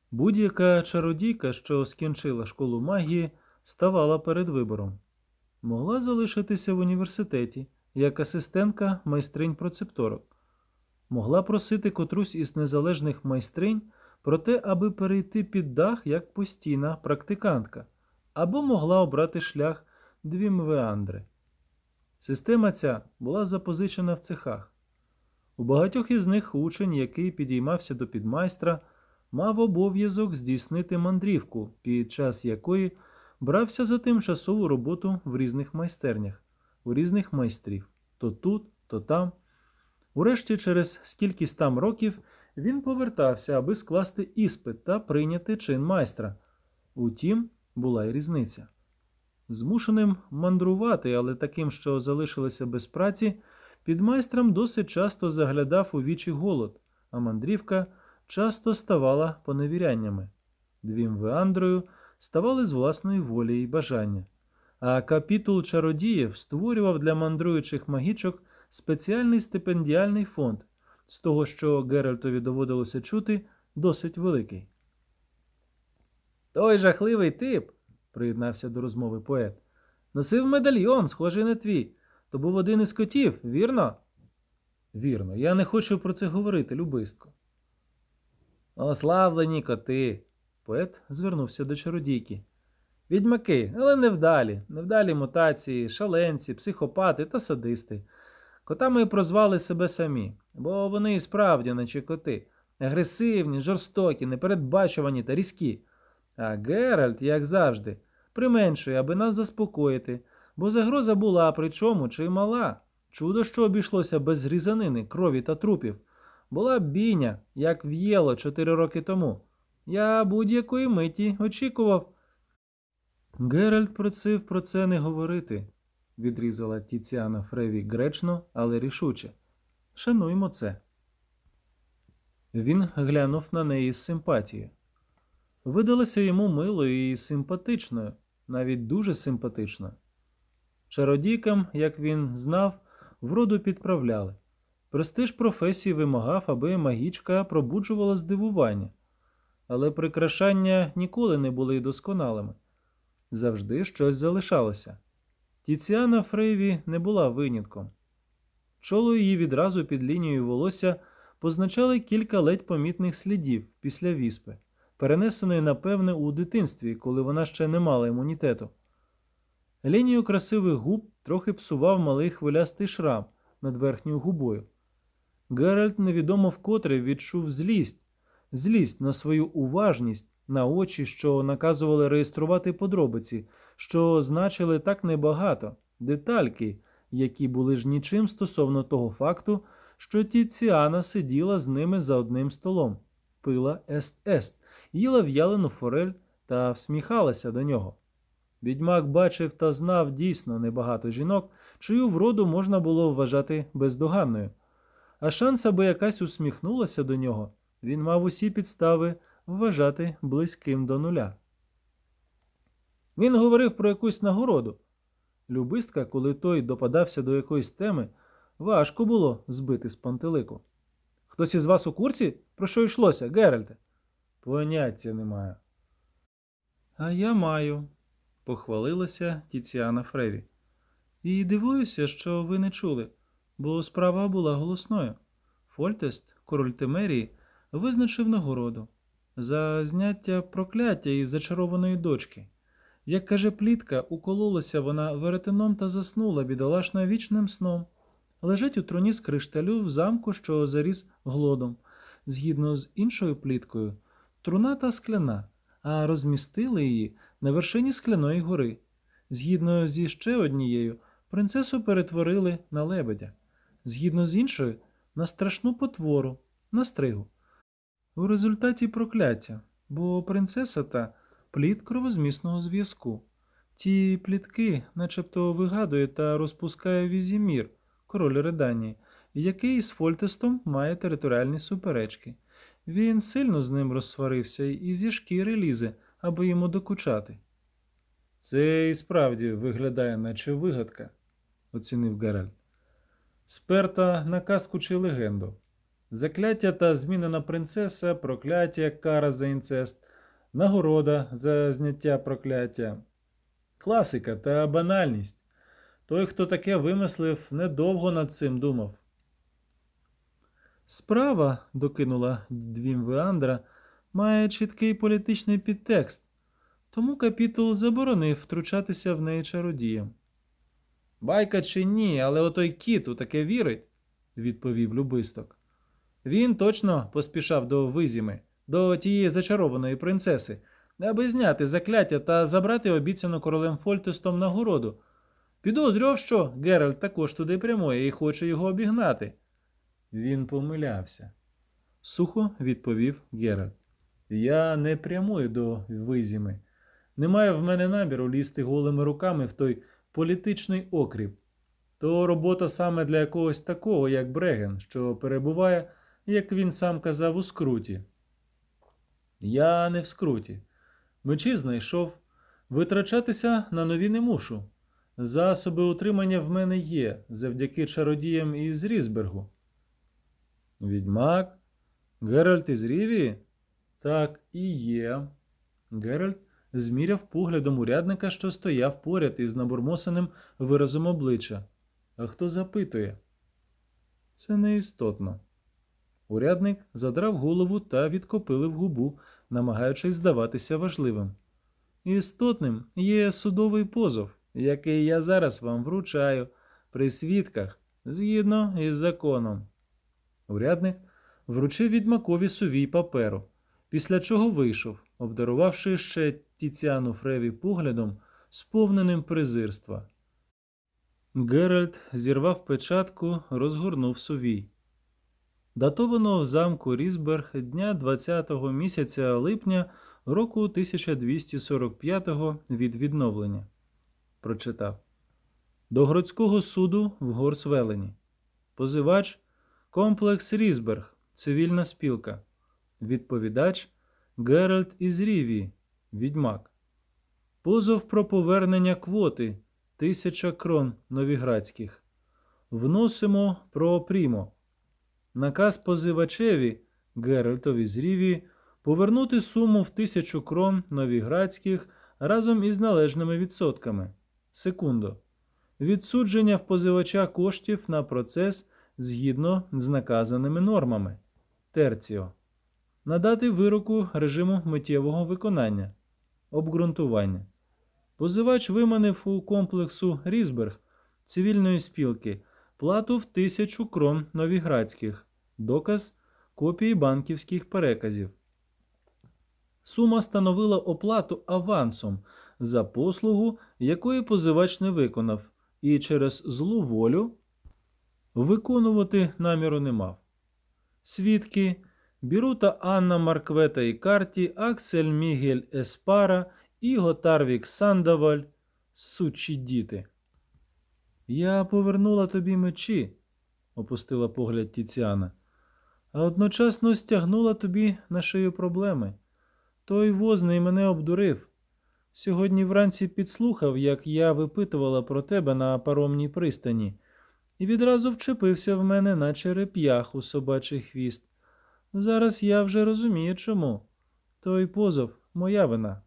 Будь-яка чародійка, що скінчила школу магії, ставала перед вибором. Могла залишитися в університеті як асистентка майстринь-процепторок. Могла просити котрусь із незалежних майстринь про те, аби перейти під дах як постійна практикантка, або могла обрати шлях двімвеандри. Система ця була запозичена в цехах. У багатьох із них учень, який підіймався до підмайстра, мав обов'язок здійснити мандрівку, під час якої брався за тимчасову роботу в різних майстернях, у різних майстрів, то тут, то там. Урешті, через скількись там років, він повертався, аби скласти іспит та прийняти чин майстра. Утім, була й різниця. Змушеним мандрувати, але таким, що залишилися без праці, підмайстрам досить часто заглядав у вічі голод, а мандрівка часто ставала поневіряннями. Двімвеандрою ставали з власної волі й бажання. А капітул чародіїв створював для мандруючих магічок спеціальний стипендіальний фонд, з того, що Геральтові доводилося чути, досить великий. «Той жахливий тип», – приєднався до розмови поет, – «носив медальйон, схожий на твій. То був один із котів, вірно?» «Вірно. Я не хочу про це говорити, любистко». «Ославлені коти», – поет звернувся до чародійки. «Відьмаки, але невдалі мутації, шаленці, психопати та садисти. Котами прозвали себе самі, бо вони і справді наче коти. Агресивні, жорстокі, непередбачувані та різкі. А Геральт, як завжди, применшує, аби нас заспокоїти, бо загроза була, причому чимала. Чудо, що обійшлося без зрізанини, крові та трупів. Була б бійня, як в'єло 4 роки тому. Я будь-якої миті очікував». Геральт просив про це не говорити, відрізала Тіціана Фреві гречно, але рішуче. Шануймо це. Він глянув на неї з симпатією. Видалася йому милою і симпатичною, навіть дуже симпатичною. Чародійкам, як він знав, вроду підправляли. Престиж професії вимагав, аби магічка пробуджувала здивування. Але прикрашання ніколи не були досконалими. Завжди щось залишалося. Тіціана Фрейві не була винятком. Чоло її відразу під лінією волосся позначали кілька ледь помітних слідів після віспи, перенесеної, напевне, у дитинстві, коли вона ще не мала імунітету. Лінію красивих губ трохи псував малий хвилястий шрам над верхньою губою. Геральт невідомо вкотре відчув злість на свою уважність, на очі, що наказували реєструвати подробиці, що значили так небагато, детальки, які були ж нічим стосовно того факту, що Тіціана сиділа з ними за одним столом, пила ест-ест, їла в'ялену форель та всміхалася до нього. Відьмак бачив та знав дійсно небагато жінок, чию вроду можна було вважати бездоганною. А шанс, аби якась усміхнулася до нього, він мав усі підстави вважати близьким до нуля. Він говорив про якусь нагороду. Любистка, коли той допадався до якоїсь теми, важко було збити з пантелику. «Хтось із вас у курсі? Про що йшлося, Геральте?» «Поняття не маю». «А я маю», – похвалилася Тіціана Фреві. «І дивуюся, що ви не чули, бо справа була голосною. Фольтест, король Темерії, визначив нагороду за зняття прокляття із зачарованої дочки. Як каже плітка, укололася вона веретеном та заснула бідолашна вічним сном. Лежить у труні з кришталю в замку, що заріс глодом. Згідно з іншою пліткою, труна та скляна, а розмістили її на вершині скляної гори. Згідно зі ще однією, принцесу перетворили на лебедя. Згідно з іншою, на страшну потвору, на стригу. У результаті прокляття, бо принцеса та плід кровозмісного зв'язку. Ті плітки начебто вигадує та розпускає Візімір, король Реданії, який з Фольтестом має територіальні суперечки. Він сильно з ним розсварився і зі шкіри лізе, аби йому докучати. «Це і справді виглядає, наче вигадка», – оцінив Геральт. «Сперта на казку чи легенду. Закляття та змінена принцеса, прокляття, кара за інцест, нагорода за зняття прокляття. Класика та банальність. Той, хто таке вимислив, недовго над цим думав. Справа, докинула Двімвеандра, має чіткий політичний підтекст, тому капітул заборонив втручатися в неї чародіям. Байка чи ні, але отой кіт у таке вірить, відповів Любисток. Він точно поспішав до Визіми, до тієї зачарованої принцеси, аби зняти закляття та забрати обіцяну королем Фольтестом нагороду. Підозрював, що Геральт також туди прямує і хоче його обігнати. Він помилявся. Сухо відповів Геральт. Я не прямую до Визіми. Немає в мене наміру лізти голими руками в той політичний окріп. То робота саме для якогось такого, як Бреген, що перебуває, як він сам казав, у скруті. Я не в скруті. Мечі знайшов. Витрачатися на нові не мушу. Засоби утримання в мене є, завдяки чародіям із Різбергу. Відьмак? Геральт із Рівії? Так і є. Геральт зміряв поглядом урядника, що стояв поряд із набурмосеним виразом обличчя. А хто запитує? Це неістотно. Урядник задрав голову та відкопилив губу, намагаючись здаватися важливим. Істотним є судовий позов, який я зараз вам вручаю при свідках, згідно із законом. Урядник вручив відьмакові сувій паперу, після чого вийшов, обдарувавши ще Тіціану Фреві поглядом, сповненим презирства. Геральт зірвав печатку, розгорнув сувій. Датовано в замку Різберг дня 20-го місяця липня року 1245-го від відновлення. Прочитав. До городського суду в Горсвелені. Позивач – комплекс Різберг, цивільна спілка. Відповідач – Геральт із Рівії, відьмак. Позов про повернення квоти 1000 крон новіградських. Вносимо про прімо. Наказ позивачеві, Геральтові з Рівії, повернути суму в 1000 крон новіградських разом із належними відсотками. Секундо. Відсудження в позивача коштів на процес згідно з наказаними нормами. Терціо. Надати вироку режиму миттєвого виконання. Обґрунтування. Позивач виманив у комплексу Різберг цивільної спілки плату в 1000 крон новіградських. Доказ – копії банківських переказів. Сума становила оплату авансом за послугу, якої позивач не виконав, і через злу волю виконувати наміру не мав. Свідки – Бірута Анна Марквета і Карті, Аксель Мігель Еспара і Готарвік Сандаваль – сучі діти. «Я повернула тобі мечі», – опустила погляд Тіціана, «а одночасно стягнула тобі на шию проблеми. Той возний мене обдурив. Сьогодні вранці підслухав, як я випитувала про тебе на паромній пристані, і відразу вчепився в мене, наче реп'ях у собачий хвіст. Зараз я вже розумію, чому. Той позов – моя вина».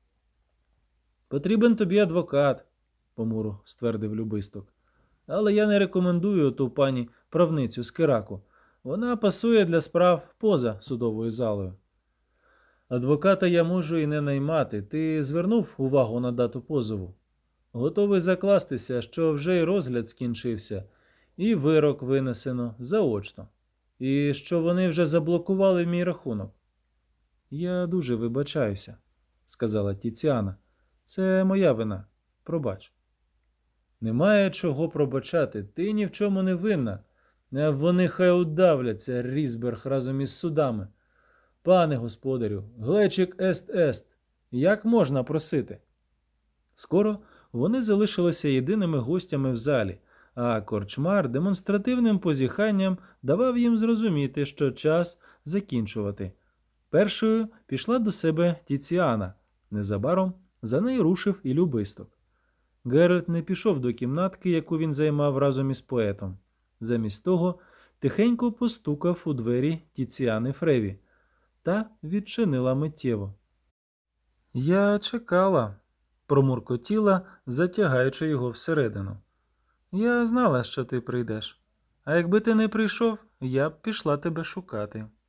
«Потрібен тобі адвокат», – помуру ствердив Любисток. «Але я не рекомендую ту пані правницю з Кераку. Вона пасує для справ поза судовою залою». «Адвоката я можу і не наймати. Ти звернув увагу на дату позову? Готовий закластися, що вже й розгляд скінчився, і вирок винесено заочно. І що вони вже заблокували мій рахунок». «Я дуже вибачаюся», – сказала Тіціана. «Це моя вина. Пробач». «Немає чого пробачати. Ти ні в чому не винна. Вони хай удавляться, Різберг, разом із судами. Пане господарю, глечик ест. Як можна просити?» Скоро вони залишилися єдиними гостями в залі, а корчмар демонстративним позіханням давав їм зрозуміти, що час закінчувати. Першою пішла до себе Тіціана. Незабаром за нею рушив і Любисток. Геральт не пішов до кімнатки, яку він займав разом із поетом. Замість того тихенько постукав у двері Тіціани Фреві та відчинила миттєво. «Я чекала», – промуркотіла, затягаючи його всередину. «Я знала, що ти прийдеш. А якби ти не прийшов, я б пішла тебе шукати».